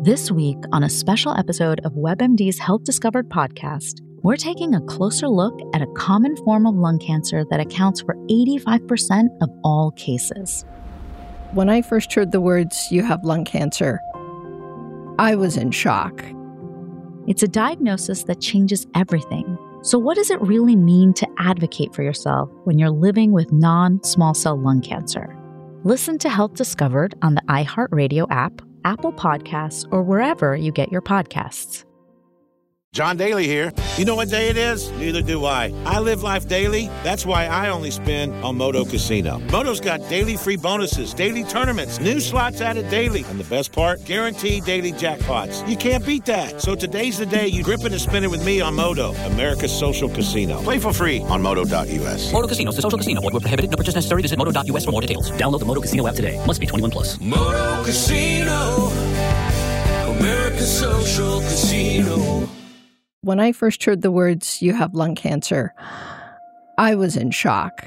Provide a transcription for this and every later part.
This week, on a special episode of WebMD's Health Discovered podcast, we're taking a closer look at a common form of lung cancer that accounts for 85% of all cases. When I first heard the words, "you have lung cancer," I was in shock. It's a diagnosis that changes everything. So what does it really mean to advocate for yourself when you're living with non-small cell lung cancer? Listen to Health Discovered on the iHeartRadio app, Apple Podcasts, or wherever you get your podcasts. John Daly here. You know what day it is? Neither do I. I live life daily. That's why I only spin on Moto Casino. Moto's got daily free bonuses, daily tournaments, new slots added daily, and the best part, guaranteed daily jackpots. You can't beat that. So today's the day you grip it and spin it with me on Moto, America's social casino. Play for free on Moto.us. Moto Casino, the social casino. Void where prohibited. No purchase necessary. Visit Moto.us for more details. Download the Moto Casino app today. Must be 21 plus. Moto Casino, America's social casino. When I first heard the words, "you have lung cancer," I was in shock.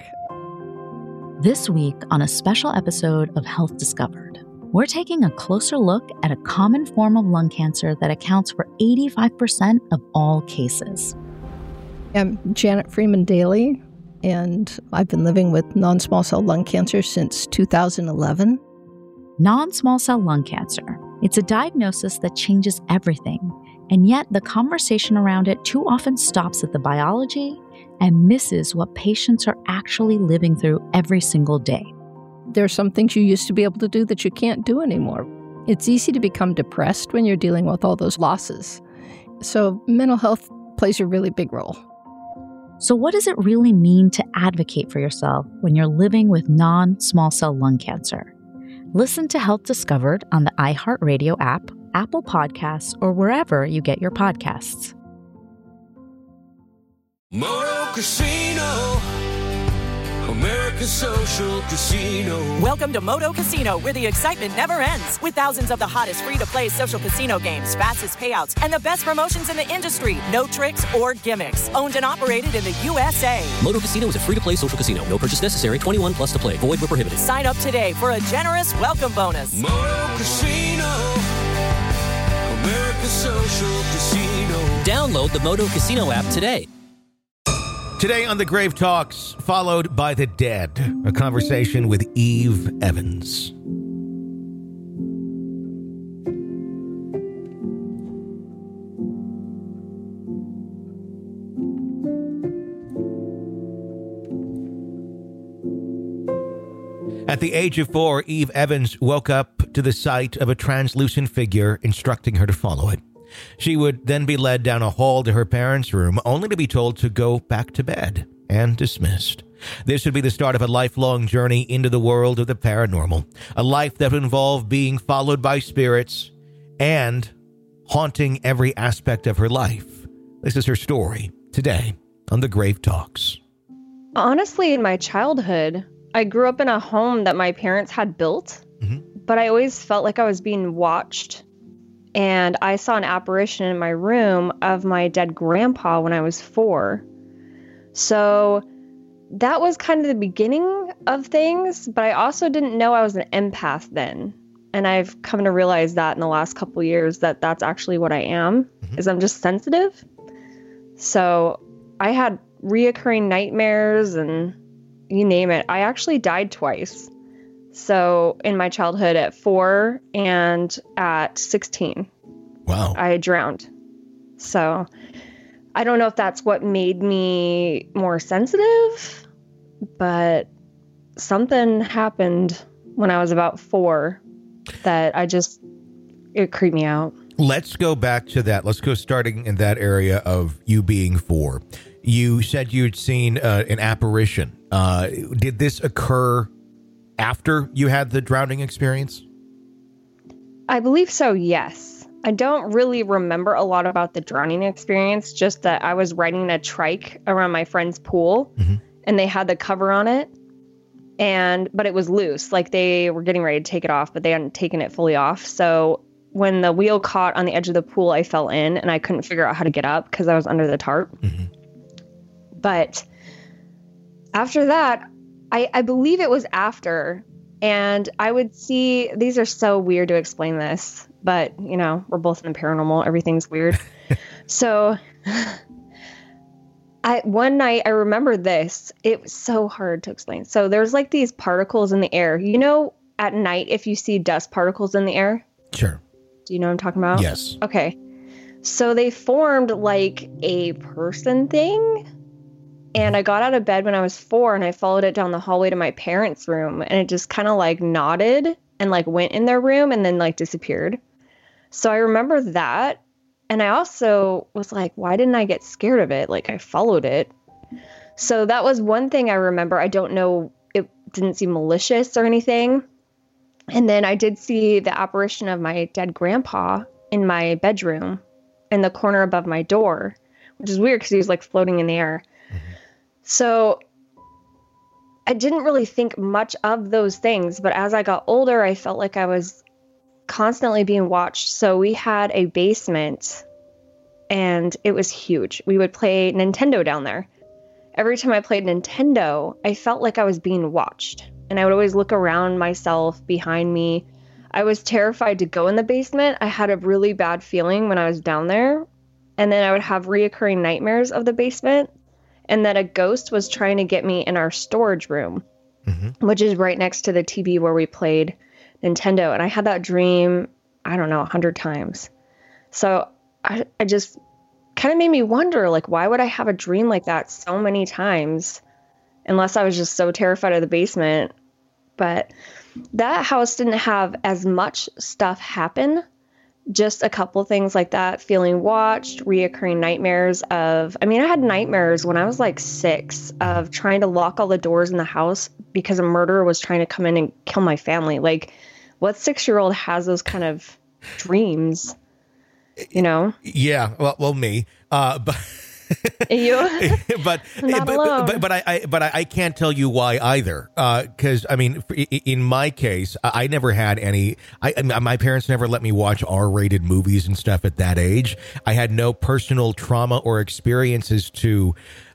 This week, on a special episode of Health Discovered, we're taking a closer look at a common form of lung cancer that accounts for 85% of all cases. I'm Janet Freeman Daly, and I've been living with non-small cell lung cancer since 2011. Non-small cell lung cancer. It's a diagnosis that changes everything. And yet, the conversation around it too often stops at the biology and misses what patients are actually living through every single day. There are some things you used to be able to do that you can't do anymore. It's easy to become depressed when you're dealing with all those losses. So mental health plays a really big role. So what does it really mean to advocate for yourself when you're living with non-small cell lung cancer? Listen to Health Discovered on the iHeartRadio app, Apple Podcasts, or wherever you get your podcasts. Moto Casino, America's social casino. Welcome to Moto Casino, where the excitement never ends. With thousands of the hottest free-to-play social casino games, fastest payouts, and the best promotions in the industry. No tricks or gimmicks. Owned and operated in the USA. Moto Casino is a free-to-play social casino. No purchase necessary. 21 plus to play. Void where prohibited. Sign up today for a generous welcome bonus. Moto Casino, America's social casino. Download the Moto Casino app today. Today on The Grave Talks, followed by The Dead, a conversation with Eve Evans. At the age of 4, Eve Evans woke up to the sight of a translucent figure instructing her to follow it. She would then be led down a hall to her parents' room, only to be told to go back to bed and dismissed. This would be the start of a lifelong journey into the world of the paranormal, a life that would involve being followed by spirits and haunting every aspect of her life. This is her story today on The Grave Talks. Honestly, in my childhood, I grew up in a home that my parents had built, but I always felt like I was being watched. And I saw an apparition in my room of my dead grandpa when I was 4. So that was kind of the beginning of things, but I also didn't know I was an empath then. And I've come to realize that in the last couple of years that that's actually what I am, is I'm just sensitive. So I had reoccurring nightmares and you name it. I actually died twice. So in my childhood at 4 and at 16. Wow. I drowned. So I don't know if that's what made me more sensitive, but something happened when I was about 4 that it creeped me out. Let's go back to that. Let's go starting in that area of you being 4. You said you'd seen an apparition. Did this occur after you had the drowning experience? I believe so, yes. I don't really remember a lot about the drowning experience, just that I was riding a trike around my friend's pool and they had the cover on it. But it was loose, like they were getting ready to take it off, but they hadn't taken it fully off. So when the wheel caught on the edge of the pool, I fell in and I couldn't figure out how to get up because I was under the tarp. But after that, I believe it was after And I would see, these are so weird to explain this, but we're both in the paranormal. Everything's weird. So one night I remember this, it was so hard to explain. So there's like these particles in the air, at night, if you see dust particles in the air. Sure. Do you know what I'm talking about? Yes. Okay. So they formed like a person thing. And I got out of bed when I was 4 and I followed it down the hallway to my parents' room, and it just kind of like nodded and like went in their room and then like disappeared. So I remember that. And I also was like, why didn't I get scared of it? Like I followed it. So that was one thing I remember. I don't know. It didn't seem malicious or anything. And then I did see the apparition of my dead grandpa in my bedroom in the corner above my door, which is weird because he was like floating in the air. So I didn't really think much of those things, but as I got older, I felt like I was constantly being watched. So we had a basement and it was huge. We would play Nintendo down there. Every time I played Nintendo, I felt like I was being watched, and I would always look around myself behind me. I was terrified to go in the basement. I had a really bad feeling when I was down there, and then I would have reoccurring nightmares of the basement. And that a ghost was trying to get me in our storage room, which is right next to the TV where we played Nintendo. And I had that dream, I don't know, 100 times. So I just kind of made me wonder, like, why would I have a dream like that so many times unless I was just so terrified of the basement? But that house didn't have as much stuff happen. Just a couple things like that, feeling watched, reoccurring nightmares I had nightmares when I was like 6 of trying to lock all the doors in the house because a murderer was trying to come in and kill my family. Like, what 6-year-old has those kind of dreams, Yeah. Well, me. But you? but I can't tell you why either. Because in my case, I never had any. My parents never let me watch R-rated movies and stuff at that age. I had no personal trauma or experiences to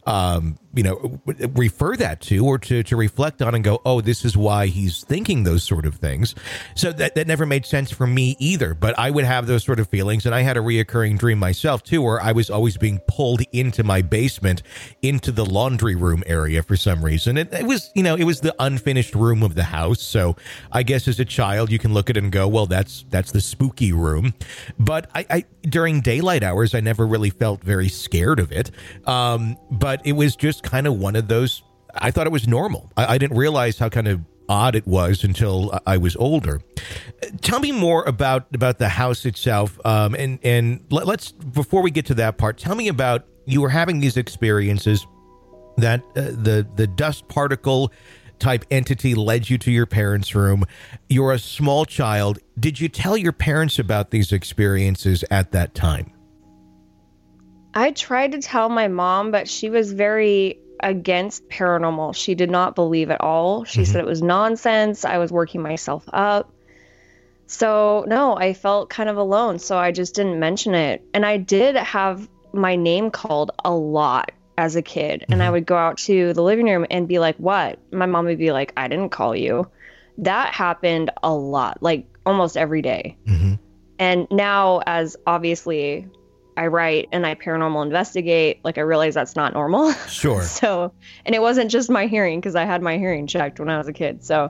refer that to or to reflect on and go, oh, this is why he's thinking those sort of things. So that never made sense for me either. But I would have those sort of feelings. And I had a reoccurring dream myself, too, where I was always being pulled into my basement, into the laundry room area for some reason. It was, it was the unfinished room of the house. So I guess as a child, you can look at it and go, well, that's the spooky room. But I during daylight hours, I never really felt very scared of it. But it was just kind of one of those, I thought it was normal. I didn't realize how kind of odd it was until I was older. Tell me more about the house itself. And let's, before we get to that part, tell me about, you were having these experiences that the dust particle type entity led you to your parents' room. You're a small child. Did you tell your parents about these experiences at that time? I tried to tell my mom, but she was very against paranormal. She did not believe at all. She said it was nonsense. I was working myself up. So no, I felt kind of alone. So I just didn't mention it. And I did have my name called a lot as a kid. And I would go out to the living room and be like, what? My mom would be like, I didn't call you. That happened a lot, like almost every day. And now, as obviously I write and I paranormal investigate, like I realize that's not normal. Sure. So, and it wasn't just my hearing, because I had my hearing checked when I was a kid. So,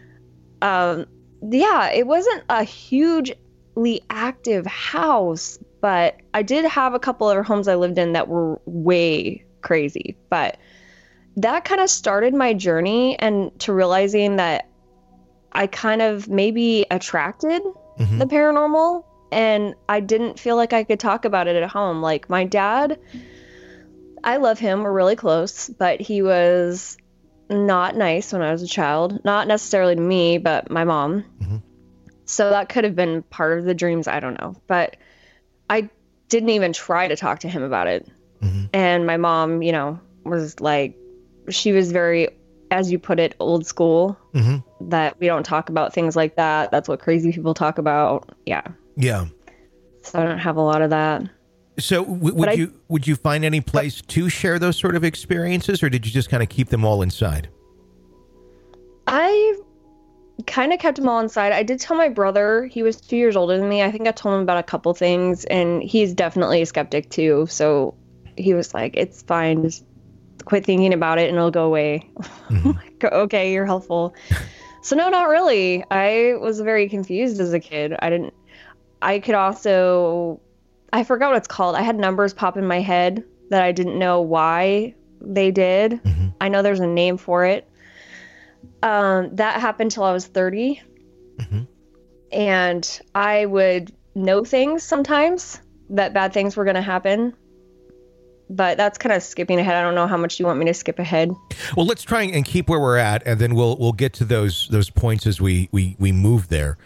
yeah, it wasn't a hugely active house, but I did have a couple other homes I lived in that were way crazy. But that kind of started my journey and to realizing that I kind of maybe attracted the paranormal. And I didn't feel like I could talk about it at home. Like my dad, I love him. We're really close, but he was not nice when I was a child. Not necessarily to me, but my mom. So that could have been part of the dreams. I don't know. But I didn't even try to talk to him about it. And my mom, was like, she was very, as you put it, old school. That we don't talk about things like that. That's what crazy people talk about. Yeah. So I don't have a lot of that. So would you find any place to share those sort of experiences, or did you just kind of keep them all inside? I kind of kept them all inside. I did tell my brother, he was 2 years older than me. I think I told him about a couple things, and he's definitely a skeptic too. So he was like, it's fine. Just quit thinking about it and it'll go away. Mm-hmm. Like, okay, you're helpful. So no, not really. I was very confused as a kid. I forgot what it's called. I had numbers pop in my head that I didn't know why they did. Mm-hmm. I know there's a name for it. That happened till I was 30. Mm-hmm. And I would know things sometimes that bad things were going to happen. But that's kind of skipping ahead. I don't know how much you want me to skip ahead. Well, let's try and keep where we're at, and then we'll get to those points as we move there.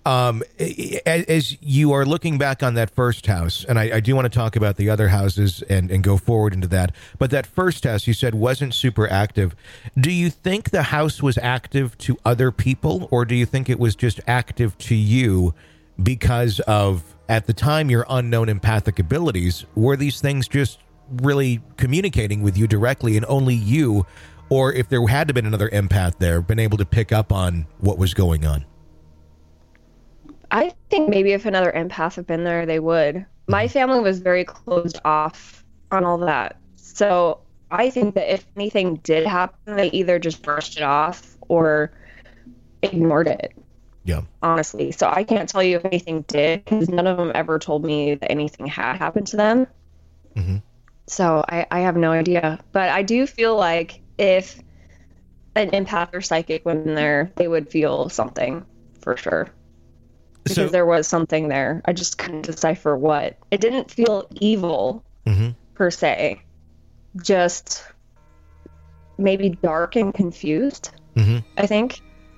As you are looking back on that first house, and I do want to talk about the other houses and go forward into that, but that first house you said wasn't super active. Do you think the house was active to other people, or do you think it was just active to you because of, at the time, your unknown empathic abilities? Were these things just really communicating with you directly, and only you, or if there had to have been another empath there, been able to pick up on what was going on? I think maybe if another empath had been there, they would. My family was very closed off on all that. So I think that if anything did happen, they either just brushed it off or ignored it. Yeah. Honestly. So I can't tell you if anything did, because none of them ever told me that anything had happened to them. Mm-hmm. So I have no idea. But I do feel like if an empath or psychic went in there, they would feel something for sure. Because there was something there. I just couldn't decipher what. It didn't feel evil, per se. Just maybe dark and confused, I think.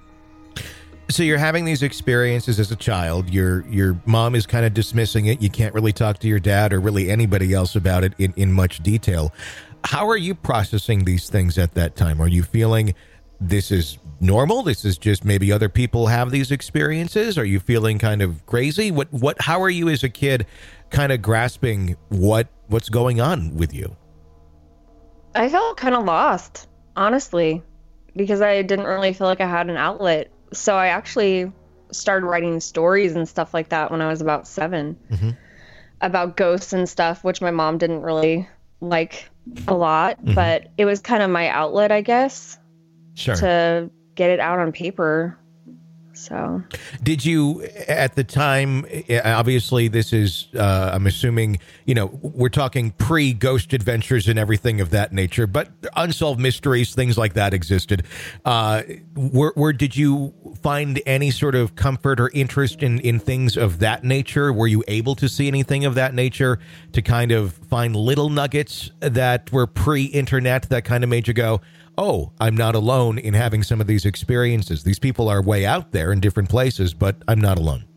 So you're having these experiences as a child. Your mom is kind of dismissing it. You can't really talk to your dad or really anybody else about it in much detail. How are you processing these things at that time? Are you feeling this is normal? This is just maybe other people have these experiences? Are you feeling kind of crazy? How are you as a kid kind of grasping what's going on with you? I felt kind of lost, honestly, because I didn't really feel like I had an outlet. So I actually started writing stories and stuff like that when I was about 7 about ghosts and stuff, which my mom didn't really like a lot, but it was kind of my outlet, I guess, to get it out on paper. So did you, at the time, obviously this is, I'm assuming, we're talking pre-Ghost Adventures and everything of that nature, but Unsolved Mysteries, things like that existed. Did you find any sort of comfort or interest in things of that nature? Were you able to see anything of that nature to kind of find little nuggets that were pre-internet that kind of made you go, oh, I'm not alone in having some of these experiences. These people are way out there in different places, but I'm not alone.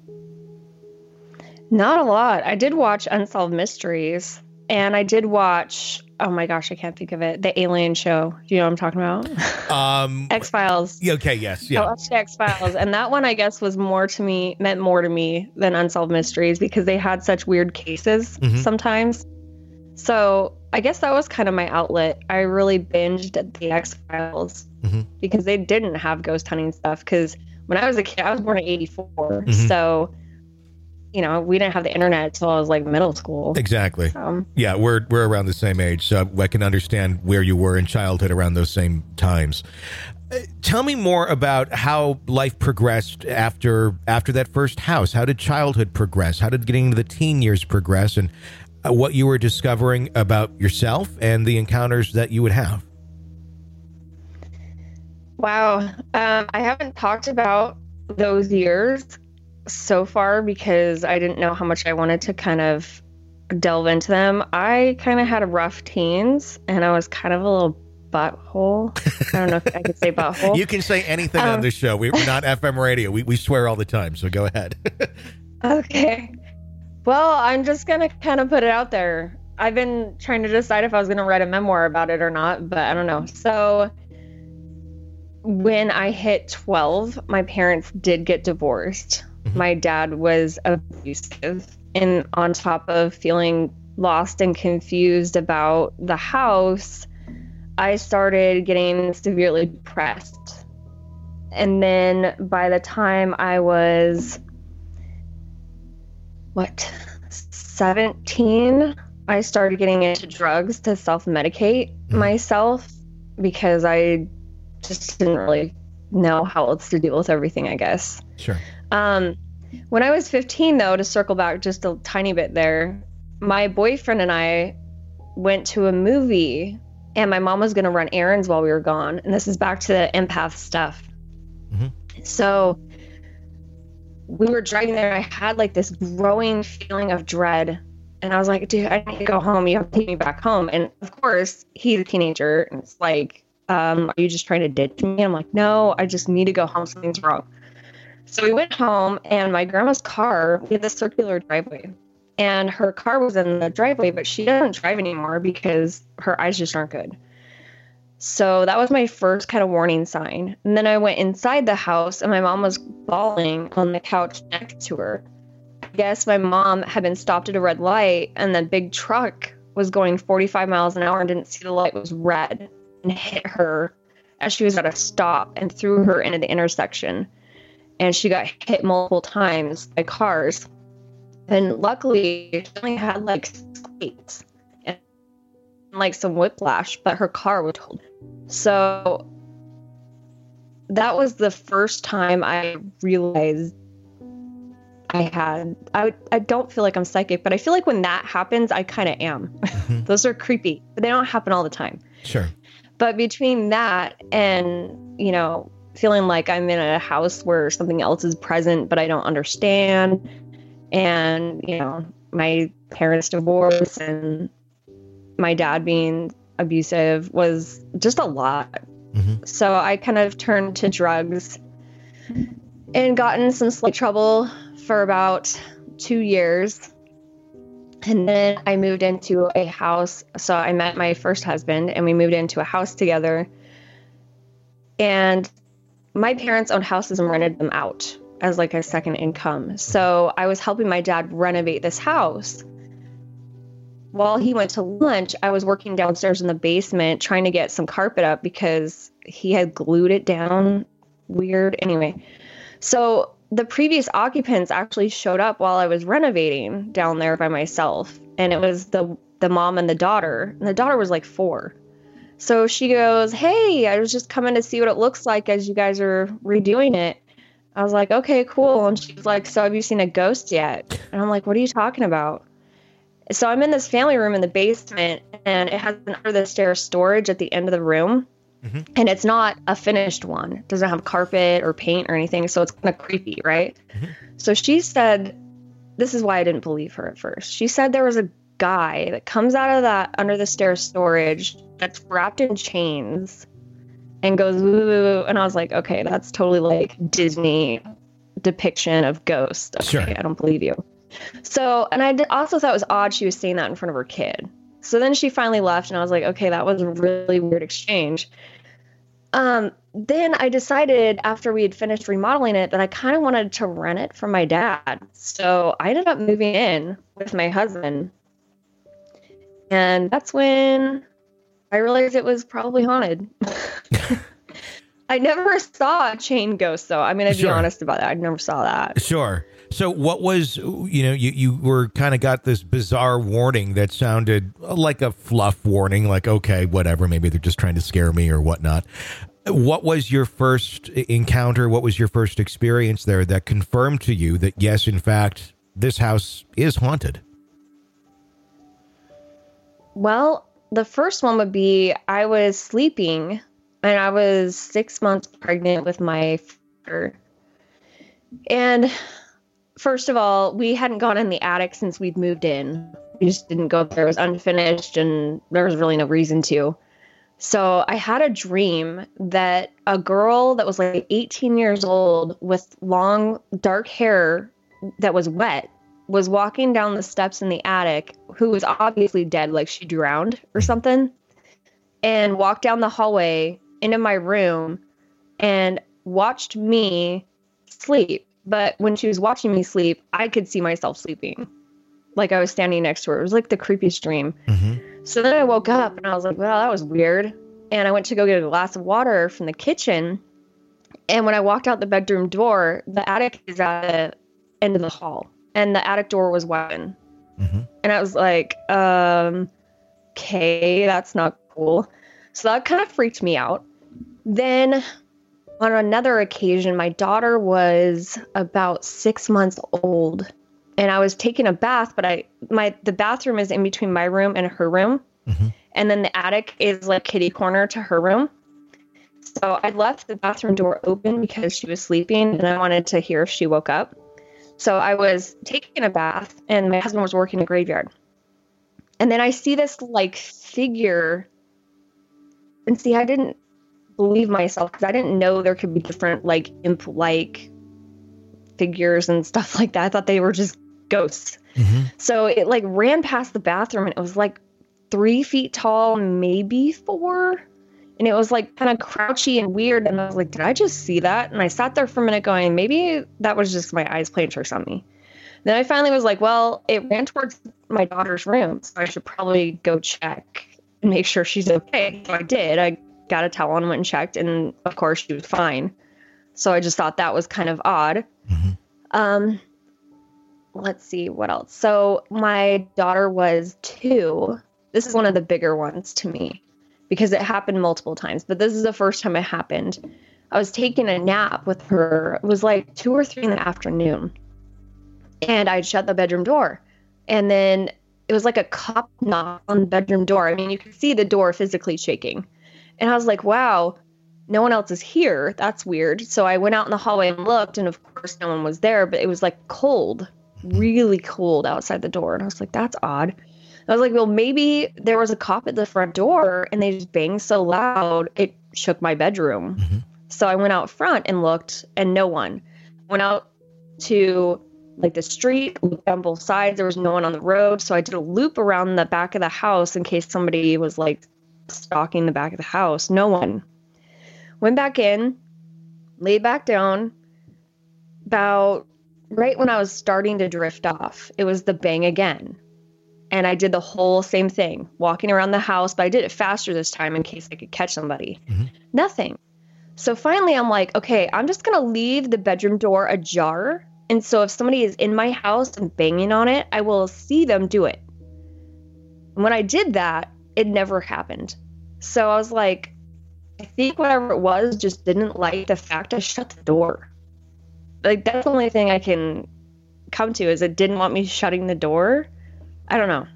Not a lot. I did watch Unsolved Mysteries, and I did watch, oh my gosh, I can't think of it, the Alien show. Do you know what I'm talking about? X-Files. Okay, yes. Yeah. I watched X-Files, and that one, I guess, meant more to me than Unsolved Mysteries, because they had such weird cases sometimes. So I guess that was kind of my outlet. I really binged the X-Files because they didn't have ghost hunting stuff. Because when I was a kid, I was born in 84. So, we didn't have the internet until I was like middle school. Exactly. Yeah, we're around the same age. So I can understand where you were in childhood around those same times. Tell me more about how life progressed after that first house. How did childhood progress? How did getting into the teen years progress? And what you were discovering about yourself and the encounters that you would have. Wow. I haven't talked about those years so far because I didn't know how much I wanted to kind of delve into them. I kind of had a rough teens, and I was kind of a little butthole. I don't know if I could say butthole. You can say anything on this show. We're not FM radio. We swear all the time, so go ahead. Okay. Well, I'm just going to kind of put it out there. I've been trying to decide if I was going to write a memoir about it or not, but I don't know. So when I hit 12, my parents did get divorced. My dad was abusive, and on top of feeling lost and confused about the house, I started getting severely depressed. And then by the time I was, 17, I started getting into drugs to self-medicate myself because I just didn't really know how else to deal with everything, I guess. Sure. When I was 15, though, to circle back just a tiny bit there, my boyfriend and I went to a movie, and my mom was going to run errands while we were gone. And this is back to the empath stuff. So we were driving there, and I had like this growing feeling of dread. And I was like, dude, I need to go home. You have to take me back home. And of course, he's a teenager. And it's like, are you just trying to ditch me? I'm like, no, I just need to go home. Something's wrong. So we went home, and my grandma's car, we had this circular driveway. And her car was in the driveway, but she doesn't drive anymore because her eyes just aren't good. So that was my first kind of warning sign. And then I went inside the house, and my mom was bawling on the couch next to her. I guess my mom had been stopped at a red light, and the big truck was going 45 miles an hour and didn't see the light was red and hit her as she was at a stop and threw her into the intersection. And she got hit multiple times by cars. And luckily, she only had like scrapes and like some whiplash, but her car was totaled. So that was the first time I realized I don't feel like I'm psychic, but I feel like when that happens, I kind of am. Those are creepy, but they don't happen all the time. Sure. But between that and, feeling like I'm in a house where something else is present, but I don't understand, and, my parents' divorce and my dad being abusive was just a lot. So I kind of turned to drugs and got in some slight trouble for about 2 years. And then I moved into a house. So I met my first husband, and we moved into a house together. And my parents owned houses and rented them out as like a second income. So I was helping my dad renovate this house. While he went to lunch, I was working downstairs in the basement trying to get some carpet up because he had glued it down weird. Anyway, so the previous occupants actually showed up while I was renovating down there by myself. And it was the mom and the daughter. And the daughter was like 4. So she goes, "Hey, I was just coming to see what it looks like as you guys are redoing it." I was like, "Okay, cool." And she's like, "So have you seen a ghost yet?" And I'm like, "What are you talking about?" So I'm in this family room in the basement, and it has an under the stairs storage at the end of the room. And it's not a finished one. It doesn't have carpet or paint or anything. So it's kind of creepy, right? So she said, this is why I didn't believe her at first. She said there was a guy that comes out of that under the stairs storage that's wrapped in chains and goes, "Woo." And I was like, okay, that's totally like Disney depiction of ghosts. Okay, Sure. I don't believe you. So, and I also thought it was odd she was saying that in front of her kid. So then she finally left, and I was like, okay, that was a really weird exchange. Then I decided after we had finished remodeling it that I kind of wanted to rent it from my dad. So I ended up moving in with my husband. And that's when I realized it was probably haunted. I never saw a chain ghost, though. I'm going to be honest about that. I never saw that. Sure. So what was, you were kind of got this bizarre warning that sounded like a fluff warning, like, okay, whatever, maybe they're just trying to scare me or whatnot. What was your first encounter? What was your first experience there that confirmed to you that, yes, in fact, this house is haunted? Well, the first one would be I was sleeping, and I was 6 months pregnant with my father. And first of all, we hadn't gone in the attic since we'd moved in. We just didn't go up there. It was unfinished, and there was really no reason to. So I had a dream that a girl that was like 18 years old with long, dark hair that was wet was walking down the steps in the attic, who was obviously dead, like she drowned or something, and walked down the hallway into my room and watched me sleep. But when she was watching me sleep, I could see myself sleeping. Like I was standing next to her. It was like the creepiest dream. So then I woke up and I was like, wow, that was weird. And I went to go get a glass of water from the kitchen. And when I walked out the bedroom door, the attic is at the end of the hall, and the attic door was wide open. And I was like, okay, that's not cool. So that kind of freaked me out. Then on another occasion, my daughter was about 6 months old, and I was taking a bath, but the bathroom is in between my room and her room. And then the attic is like kitty corner to her room. So I left the bathroom door open because she was sleeping and I wanted to hear if she woke up. So I was taking a bath and my husband was working a graveyard. And then I see this like figure, and see, I didn't believe myself because I didn't know there could be different like imp-like figures and stuff like that. I thought they were just ghosts. So it like ran past the bathroom and it was like 3 feet tall, maybe 4. And it was like kind of crouchy and weird. And I was like, did I just see that? And I sat there for a minute going, maybe that was just my eyes playing tricks on me. Then I finally was like, well, it ran towards my daughter's room, so I should probably go check and make sure she's okay. So I did. I got a towel and went and checked. And of course she was fine. So I just thought that was kind of odd. Let's see what else. So my daughter was 2. This is one of the bigger ones to me, because it happened multiple times, but this is the first time it happened. I was taking a nap with her. It was like 2 or 3 in the afternoon, and I'd shut the bedroom door, and then it was like a cop knock on the bedroom door. I mean, you could see the door physically shaking, and I was like, wow, no one else is here. That's weird. So I went out in the hallway and looked, and of course no one was there, but it was like cold, really cold outside the door. And I was like, that's odd. I was like, well, maybe there was a cop at the front door and they just banged so loud it shook my bedroom. So I went out front and looked, and no one. Went out to like the street, looked on both sides. There was no one on the road. So I did a loop around the back of the house in case somebody was like stalking the back of the house. No one. Went back in, laid back down. About right when I was starting to drift off, it was the bang again. And I did the whole same thing, walking around the house, but I did it faster this time in case I could catch somebody. Nothing. So finally I'm like, okay, I'm just going to leave the bedroom door ajar. And so if somebody is in my house and banging on it, I will see them do it. And when I did that, it never happened. So I was like, I think whatever it was just didn't like the fact I shut the door. Like, that's the only thing I can come to, is it didn't want me shutting the door. I don't know.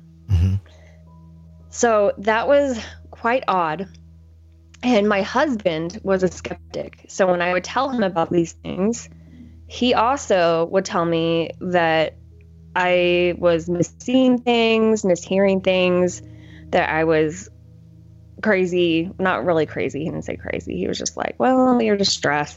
So that was quite odd. And my husband was a skeptic. So when I would tell him about these things, he also would tell me that I was misseeing things, mishearing things, that I was crazy. Not really crazy. He didn't say crazy. He was just like, well, you're just stressed.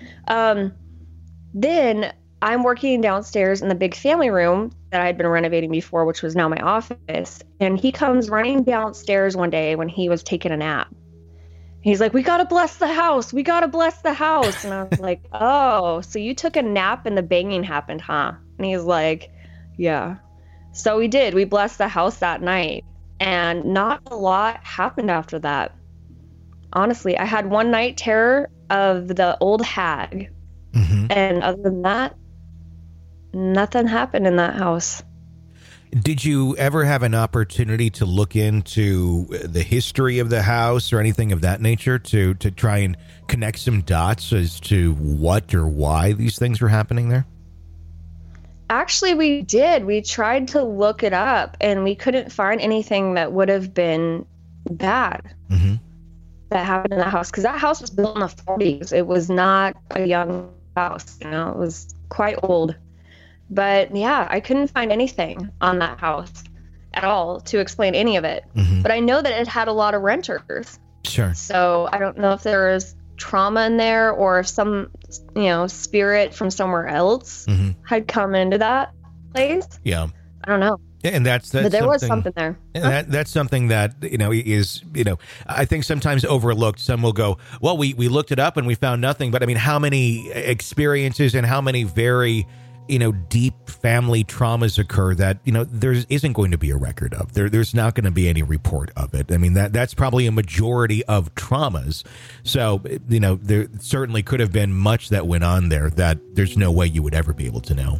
Then I'm working downstairs in the big family room that I had been renovating before, which was now my office. And he comes running downstairs one day when he was taking a nap. He's like, we got to bless the house. We got to bless the house. And I was like, oh, so you took a nap and the banging happened, huh? And he's like, yeah. So we did. We blessed the house that night. And not a lot happened after that. Honestly, I had one night terror of the old hag. And other than that, nothing happened in that house. Did you ever have an opportunity to look into the history of the house or anything of that nature to try and connect some dots as to what or why these things were happening there? Actually, we did. We tried to look it up, and we couldn't find anything that would have been bad that happened in that house, because that house was built in the 40s. It was not a young house, you know, it was quite old. But yeah, I couldn't find anything on that house at all to explain any of it. But I know that it had a lot of renters. Sure. So I don't know if there was trauma in there, or if some, you know, spirit from somewhere else had come into that place. Yeah. I don't know. And that's but there was something there. And that's something that, you know, is, you know, I think sometimes overlooked. Some will go, well, we looked it up and we found nothing. But I mean, how many experiences and how many very deep family traumas occur that, there isn't going to be a record of. There's not going to be any report of it. I mean, that's probably a majority of traumas. So, there certainly could have been much that went on there that there's no way you would ever be able to know.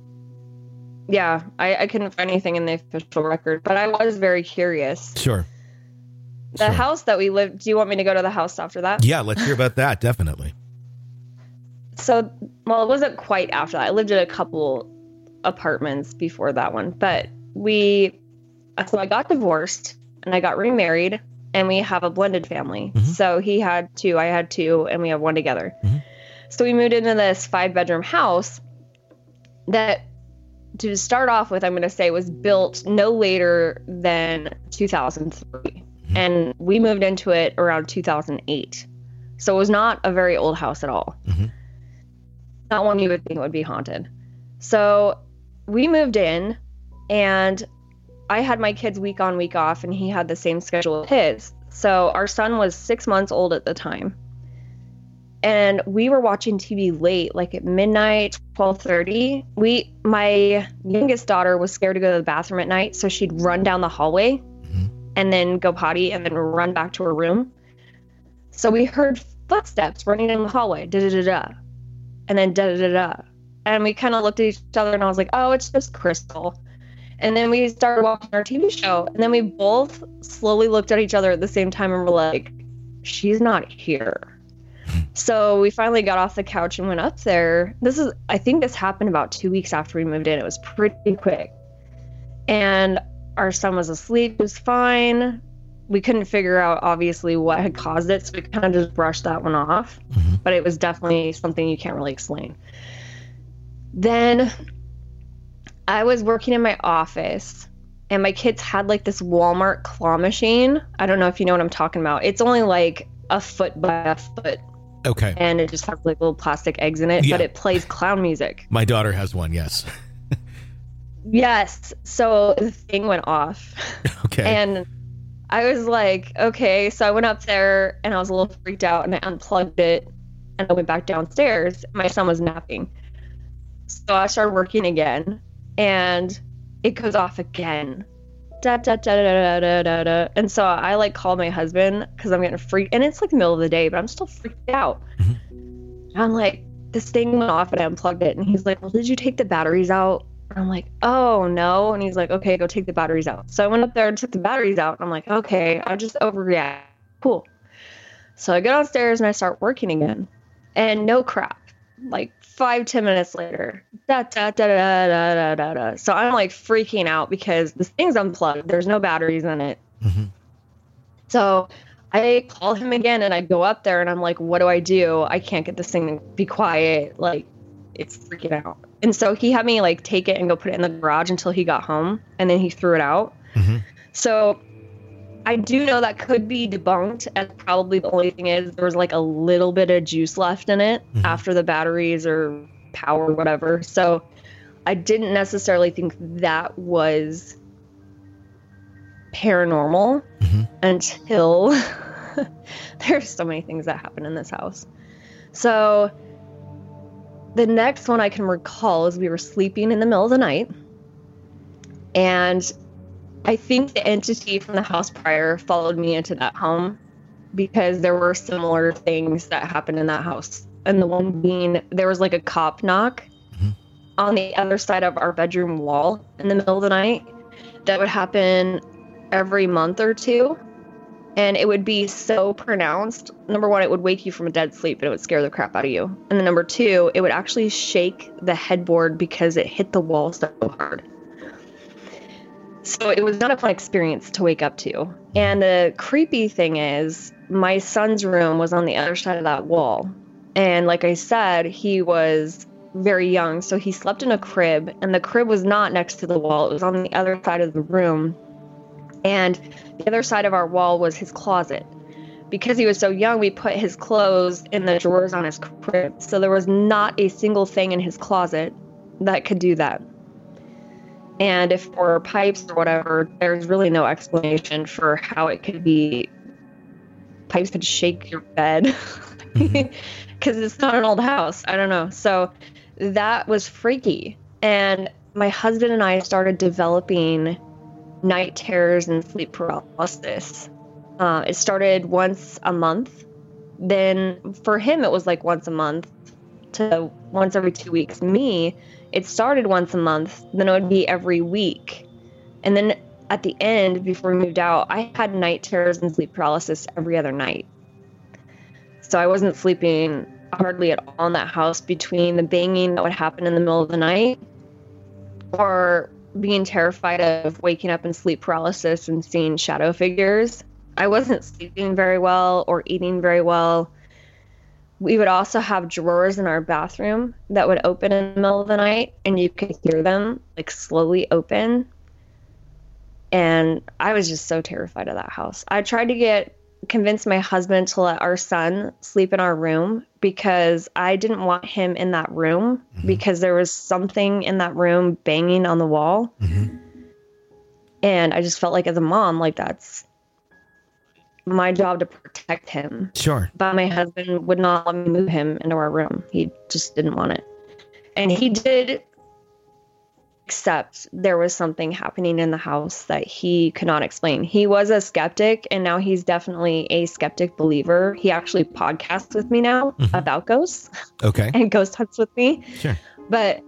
Yeah, I couldn't find anything in the official record, but I was very curious. Sure. The house that we lived, do you want me to go to the house after that? Yeah, let's hear about that, definitely. So, well, it wasn't quite after that. I lived in a couple apartments before that one, but so I got divorced and I got remarried and we have a blended family. Mm-hmm. So he had 2, I had 2, and we have 1 together. Mm-hmm. So we moved into this 5-bedroom house that, to start off with, I'm going to say was built no later than 2003. Mm-hmm. And we moved into it around 2008. So it was not a very old house at all. Mm-hmm. Not one you would think would be haunted. So we moved in and I had my kids week on, week off, and he had the same schedule as his. So our son was 6 months old at the time. And we were watching TV late, like at midnight, 12:30. My youngest daughter was scared to go to the bathroom at night, so she'd run down the hallway and then go potty and then run back to her room. So we heard footsteps running in the hallway, da-da-da-da, and then da-da-da-da. And we kind of looked at each other and I was like, oh, it's just Crystal. And then we started watching our TV show. And then we both slowly looked at each other at the same time and were like, she's not here. So we finally got off the couch and went up there. I think this happened about 2 weeks after we moved in. It was pretty quick. And our son was asleep. It was fine. We couldn't figure out, obviously, what had caused it. So we kind of just brushed that one off. Mm-hmm. But it was definitely something you can't really explain. Then I was working in my office and my kids had like this Walmart claw machine. I don't know if you know what I'm talking about. It's only like a foot by a foot. Okay. And it just has like little plastic eggs in it, but it plays clown music. My daughter has one, yes. Yes. So the thing went off. Okay. And I was like, okay. So I went up there and I was a little freaked out and I unplugged it and I went back downstairs. My son was napping. So I started working again and it goes off again. Da, da, da, da, da, da, da. And so I like called my husband because I'm getting freaked, and it's like the middle of the day, but I'm still freaked out. Mm-hmm. I'm like, this thing went off and I unplugged it. And he's like, well, did you take the batteries out? And I'm like, oh no. And he's like, okay, go take the batteries out. So I went up there and took the batteries out. And I'm like, okay, I'll just overreact. Cool. So I go downstairs and I start working again. And no crap. Like 5-10 minutes later, da, da, da, da, da, da, da, da. So I'm like freaking out because this thing's unplugged. There's no batteries in it. Mm-hmm. So I call him again and I go up there and I'm like, what do? I can't get this thing to be quiet. Like, it's freaking out. And so he had me like take it and go put it in the garage until he got home, and then he threw it out. Mm-hmm. So I do know that could be debunked, and probably the only thing is there was like a little bit of juice left in it after the batteries or power or whatever. So I didn't necessarily think that was paranormal until there's so many things that happen in this house. So the next one I can recall is we were sleeping in the middle of the night, and I think the entity from the house prior followed me into that home because there were similar things that happened in that house. And the one being, there was like a cop knock on the other side of our bedroom wall in the middle of the night that would happen every month or two. And it would be so pronounced. Number one, it would wake you from a dead sleep and it would scare the crap out of you. And then number two, it would actually shake the headboard because it hit the wall so hard. So it was not a fun experience to wake up to. And the creepy thing is, my son's room was on the other side of that wall. And like I said, he was very young, so he slept in a crib, and the crib was not next to the wall. It was on the other side of the room. And the other side of our wall was his closet. Because he was so young, we put his clothes in the drawers on his crib. So there was not a single thing in his closet that could do that. And if for pipes or whatever, there's really no explanation for how it could be. Pipes could shake your bed because it's not an old house. I don't know. So that was freaky. And my husband and I started developing night terrors and sleep paralysis. It started once a month. Then for him, it was like once a month to once every 2 weeks. Me, it started once a month, then it would be every week. And then at the end, before we moved out, I had night terrors and sleep paralysis every other night. So I wasn't sleeping hardly at all in that house between the banging that would happen in the middle of the night or being terrified of waking up in sleep paralysis and seeing shadow figures. I wasn't sleeping very well or eating very well. We would also have drawers in our bathroom that would open in the middle of the night, and you could hear them like slowly open. And I was just so terrified of that house. I tried to convince my husband to let our son sleep in our room because I didn't want him in that room because there was something in that room banging on the wall. And I just felt like as a mom, like that's my job to protect him. Sure. But my husband would not let me move him into our room. He just didn't want it. And he did accept there was something happening in the house that he could not explain. He was a skeptic, and now he's definitely a skeptic believer. He actually podcasts with me now about ghosts. Okay. And ghost hunts with me. Sure. But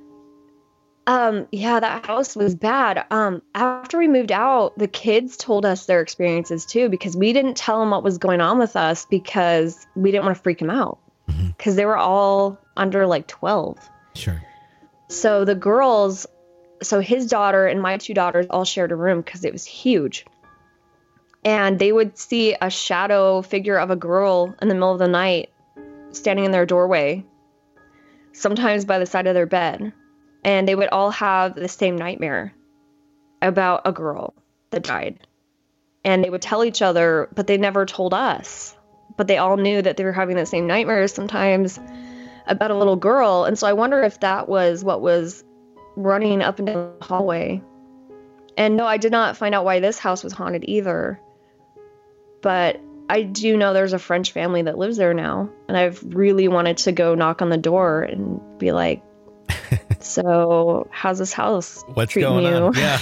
yeah, that house was bad. After we moved out, the kids told us their experiences too, because we didn't tell them what was going on with us because we didn't want to freak them out because they were all under like 12. Sure. So the girls, so his daughter and my two daughters all shared a room because it was huge. And they would see a shadow figure of a girl in the middle of the night standing in their doorway, sometimes by the side of their bed. And they would all have the same nightmare about a girl that died. And they would tell each other, but they never told us. But they all knew that they were having the same nightmares sometimes about a little girl. And so I wonder if that was what was running up and down the hallway. And no, I did not find out why this house was haunted either. But I do know there's a French family that lives there now. And I've really wanted to go knock on the door and be like, so how's this house treating you? On? Yeah.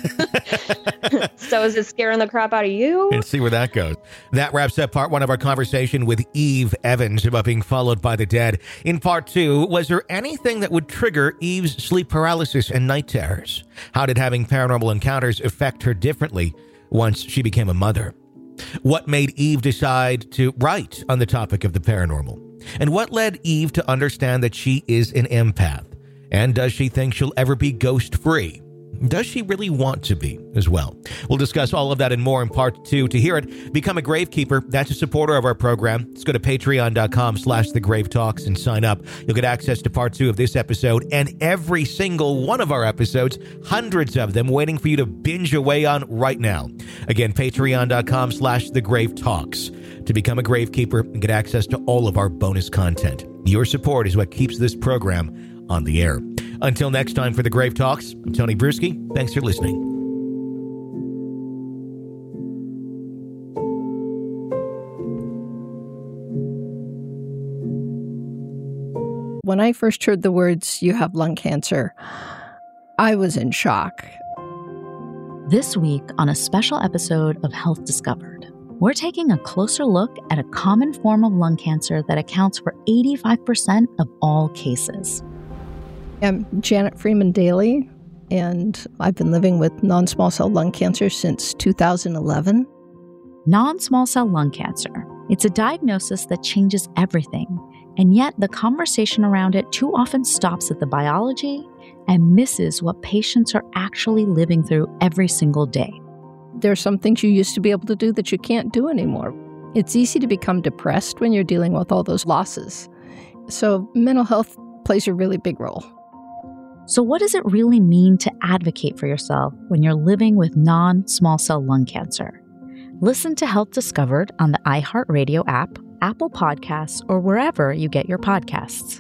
So is it scaring the crap out of you? And see where that goes. That wraps up part one of our conversation with Eve Evans about being followed by the dead. In part two, was there anything that would trigger Eve's sleep paralysis and night terrors? How did having paranormal encounters affect her differently once she became a mother? What made Eve decide to write on the topic of the paranormal? And what led Eve to understand that she is an empath? And does she think she'll ever be ghost-free? Does she really want to be as well? We'll discuss all of that and more in part two. To hear it, become a Gravekeeper. That's a supporter of our program. Let's go to patreon.com/thegravetalks and sign up. You'll get access to part two of this episode and every single one of our episodes, hundreds of them waiting for you to binge away on right now. Again, patreon.com/thegravetalks to become a Gravekeeper and get access to all of our bonus content. Your support is what keeps this program on the air. Until next time for the Grave Talks, I'm Tony Bruschi. Thanks for listening. When I first heard the words, "you have lung cancer," I was in shock. This week on a special episode of Health Discovered, we're taking a closer look at a common form of lung cancer that accounts for 85% of all cases. I'm Janet Freeman Daly, and I've been living with non-small cell lung cancer since 2011. Non-small cell lung cancer. It's a diagnosis that changes everything, and yet the conversation around it too often stops at the biology and misses what patients are actually living through every single day. There are some things you used to be able to do that you can't do anymore. It's easy to become depressed when you're dealing with all those losses. So mental health plays a really big role. So what does it really mean to advocate for yourself when you're living with non-small cell lung cancer? Listen to Health Discovered on the iHeartRadio app, Apple Podcasts, or wherever you get your podcasts.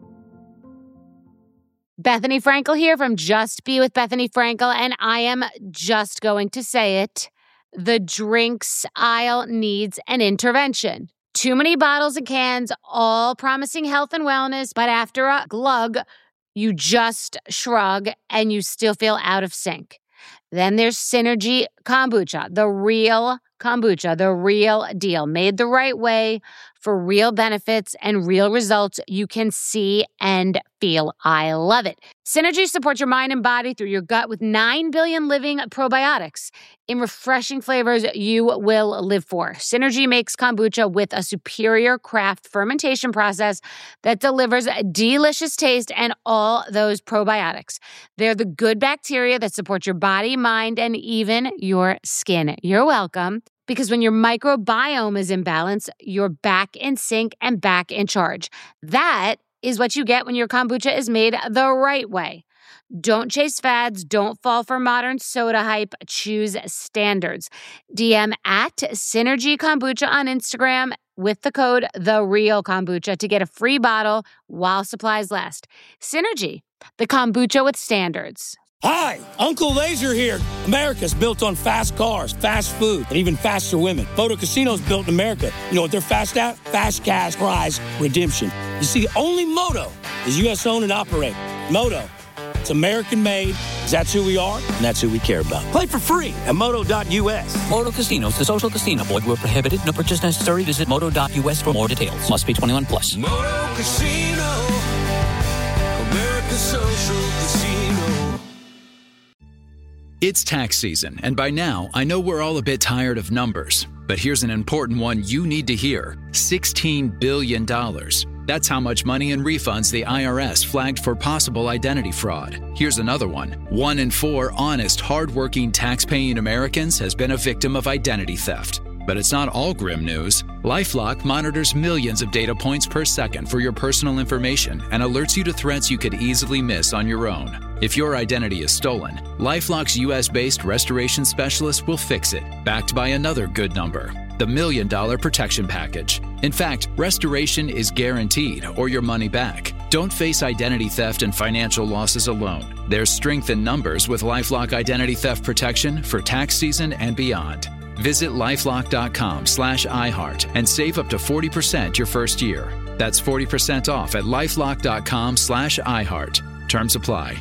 Bethany Frankel here from Just Be with Bethany Frankel, and I am just going to say it. The drinks aisle needs an intervention. Too many bottles and cans, all promising health and wellness, but after a glug, you just shrug and you still feel out of sync. Then there's Synergy Kombucha, the real kombucha, the real deal, made the right way for real benefits and real results you can see and feel. I love it. Synergy supports your mind and body through your gut with 9 billion living probiotics in refreshing flavors you will live for. Synergy makes kombucha with a superior craft fermentation process that delivers delicious taste and all those probiotics. They're the good bacteria that support your body, mind, and even your skin. You're welcome. Because when your microbiome is in balance, you're back in sync and back in charge. That is what you get when your kombucha is made the right way. Don't chase fads. Don't fall for modern soda hype. Choose standards. DM at Synergy Kombucha on Instagram with the code TheRealKombucha to get a free bottle while supplies last. Synergy, the kombucha with standards. Hi, Uncle Laser here. America's built on fast cars, fast food, and even faster women. Photo Casino's built in America. You know what they're fast at? Fast cash prize redemption. You see, only Moto is U.S. owned and operated. Moto, it's American made. That's who we are, and that's who we care about. Play for free at moto.us. Moto Casinos, the social casino. Void where prohibited. No purchase necessary. Visit moto.us for more details. Must be 21 plus. Moto Casino, America's social casino. It's tax season, and by now, I know we're all a bit tired of numbers. But here's an important one you need to hear. $16 billion. That's how much money in refunds the IRS flagged for possible identity fraud. Here's another one. 1 in 4 honest, hardworking, tax-paying Americans has been a victim of identity theft. But it's not all grim news. LifeLock monitors millions of data points per second for your personal information and alerts you to threats you could easily miss on your own. If your identity is stolen, LifeLock's U.S.-based restoration specialist will fix it, backed by another good number, the $1 Million Protection Package. In fact, restoration is guaranteed or your money back. Don't face identity theft and financial losses alone. There's strength in numbers with LifeLock Identity Theft Protection for tax season and beyond. Visit LifeLock.com/iHeart and save up to 40% your first year. That's 40% off at LifeLock.com/iHeart. Terms apply.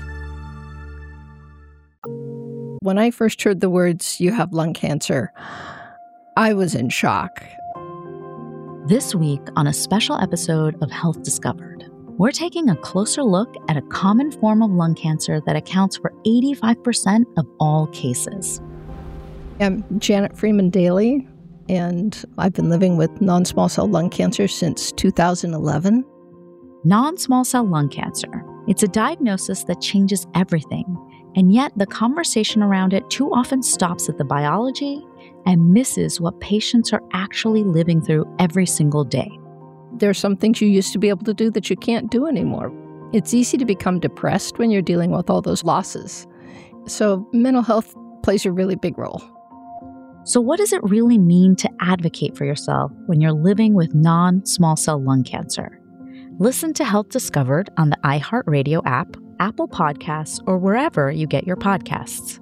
When I first heard the words, "you have lung cancer," I was in shock. This week on a special episode of Health Discovered, we're taking a closer look at a common form of lung cancer that accounts for 85% of all cases. I'm Janet Freeman Daly, and I've been living with non-small cell lung cancer since 2011. Non-small cell lung cancer. It's a diagnosis that changes everything, and yet the conversation around it too often stops at the biology and misses what patients are actually living through every single day. There are some things you used to be able to do that you can't do anymore. It's easy to become depressed when you're dealing with all those losses. So mental health plays a really big role. So what does it really mean to advocate for yourself when you're living with non-small cell lung cancer? Listen to Health Discovered on the iHeartRadio app, Apple Podcasts, or wherever you get your podcasts.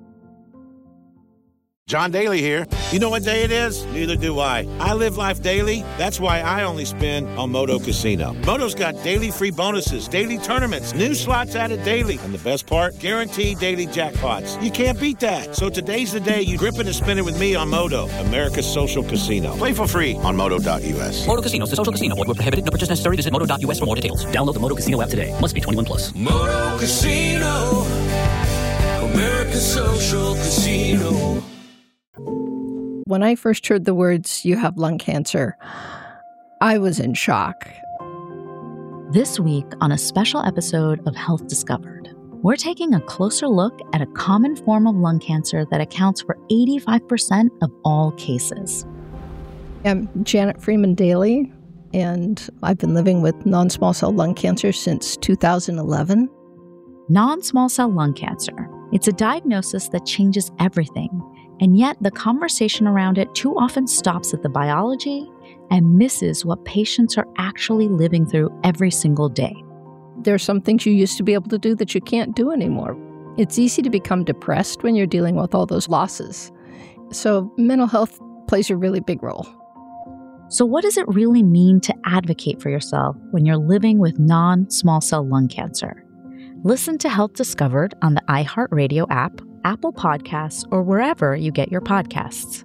John Daly here. You know what day it is? Neither do I. I live life daily. That's why I only spin on Moto Casino. Moto's got daily free bonuses, daily tournaments, new slots added daily. And the best part? Guaranteed daily jackpots. You can't beat that. So today's the day you grip it and spin it with me on Moto, America's social casino. Play for free on moto.us. Moto Casinos, the social casino. Void where prohibited. No purchase necessary. Visit moto.us for more details. Download the Moto Casino app today. Must be 21 plus. Moto Casino, America's social casino. When I first heard the words, "you have lung cancer," I was in shock. This week on a special episode of Health Discovered, we're taking a closer look at a common form of lung cancer that accounts for 85% of all cases. I'm Janet Freeman Daly, and I've been living with non-small cell lung cancer since 2011. Non-small cell lung cancer. It's a diagnosis that changes everything, and yet the conversation around it too often stops at the biology and misses what patients are actually living through every single day. There are some things you used to be able to do that you can't do anymore. It's easy to become depressed when you're dealing with all those losses. So mental health plays a really big role. So, what does it really mean to advocate for yourself when you're living with non-small cell lung cancer? Listen to Health Discovered on the iHeartRadio app, Apple Podcasts, or wherever you get your podcasts.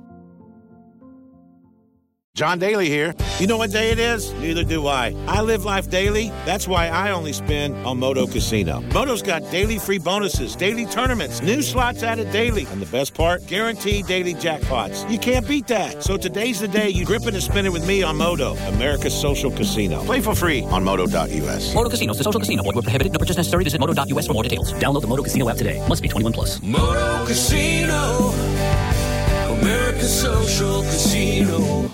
John Daly here. You know what day it is? Neither do I. I live life daily. That's why I only spin on Moto Casino. Moto's got daily free bonuses, daily tournaments, new slots added daily. And the best part? Guaranteed daily jackpots. You can't beat that. So today's the day you grip it and spin it with me on Moto, America's social casino. Play for free on Moto.us. Moto Casino is a social casino. Void where prohibited. No purchase necessary. Visit Moto.us for more details. Download the Moto Casino app today. Must be 21 plus. Moto Casino, America's social casino.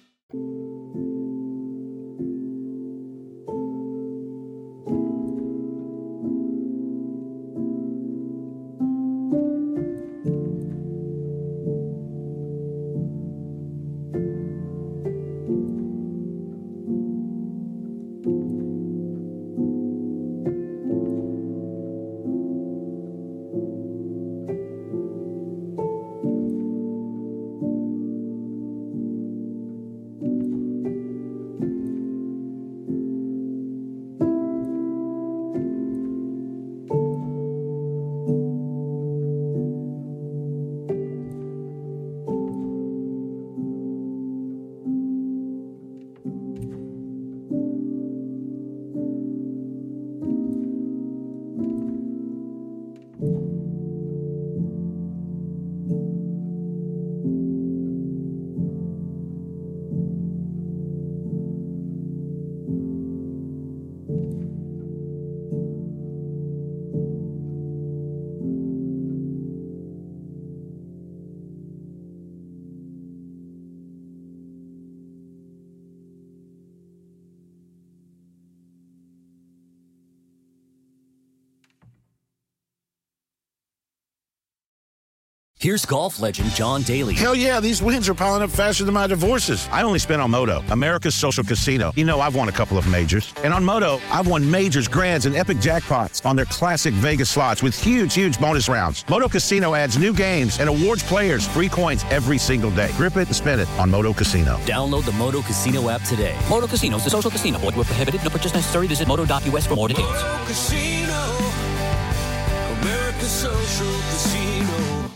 Here's golf legend John Daly. Hell yeah, these wins are piling up faster than my divorces. I only spin on Moto, America's social casino. You know, I've won a couple of majors. And on Moto, I've won majors, grands, and epic jackpots on their classic Vegas slots with huge bonus rounds. Moto Casino adds new games and awards players free coins every single day. Grip it and spin it on Moto Casino. Download the Moto Casino app today. Moto Casino is a social casino. Void where prohibited. No purchase necessary. Visit Moto.us for more details. Moto Casino, America's social casino.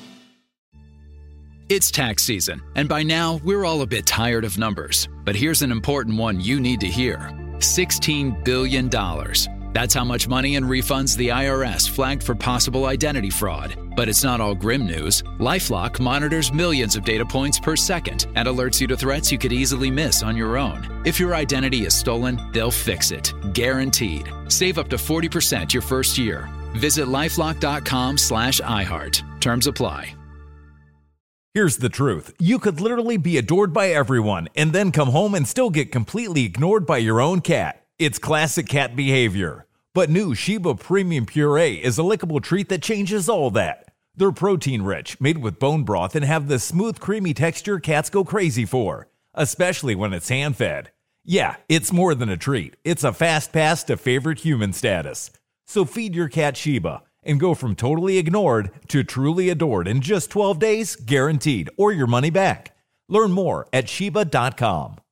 It's tax season, and by now, we're all a bit tired of numbers. But here's an important one you need to hear. $16 billion. That's how much money in refunds the IRS flagged for possible identity fraud. But it's not all grim news. LifeLock monitors millions of data points per second and alerts you to threats you could easily miss on your own. If your identity is stolen, they'll fix it. Guaranteed. Save up to 40% your first year. Visit LifeLock.com/iHeart. Terms apply. Here's the truth. You could literally be adored by everyone and then come home and still get completely ignored by your own cat. It's classic cat behavior. But new Sheba Premium Puree is a lickable treat that changes all that. They're protein-rich, made with bone broth, and have the smooth, creamy texture cats go crazy for, especially when it's hand-fed. Yeah, it's more than a treat. It's a fast pass to favorite human status. So feed your cat Sheba and go from totally ignored to truly adored in just 12 days, guaranteed, or your money back. Learn more at Sheba.com.